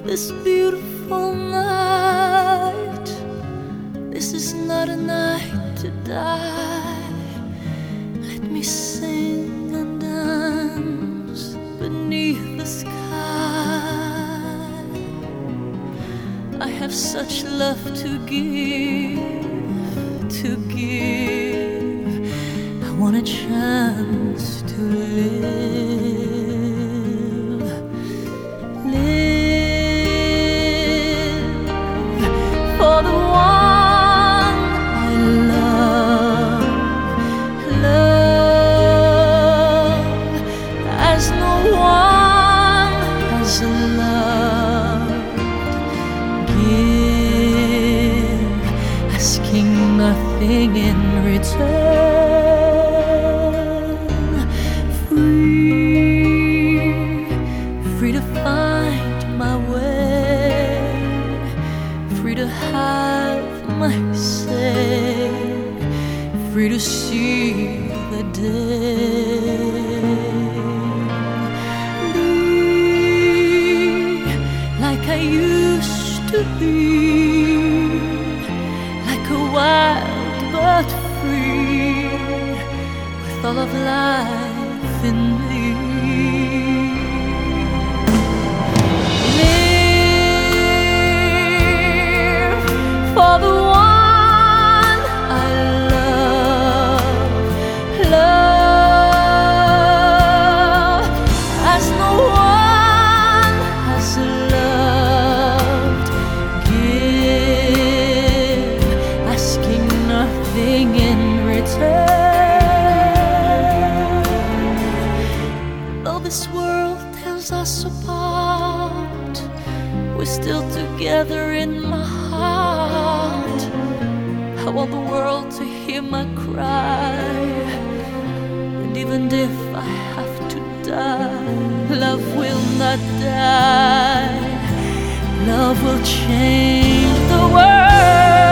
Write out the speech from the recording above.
this beautiful night. This is not a night to die. Let me sing and dance beneath the sky. I have such love to give, to give. I want a chance to live. For the one I love, love as no one has loved. Give, asking nothing in return. Free to find my way, free to have my say, free to see the day. Be like I used to be, like a wild but free, with all of life in me. For the one I love, love as no one has loved. Give, asking nothing in return. Though this world tears us apart, we're still together in my heart. I want the world to hear my cry, and even if I have to die, love will not die. Love will change the world.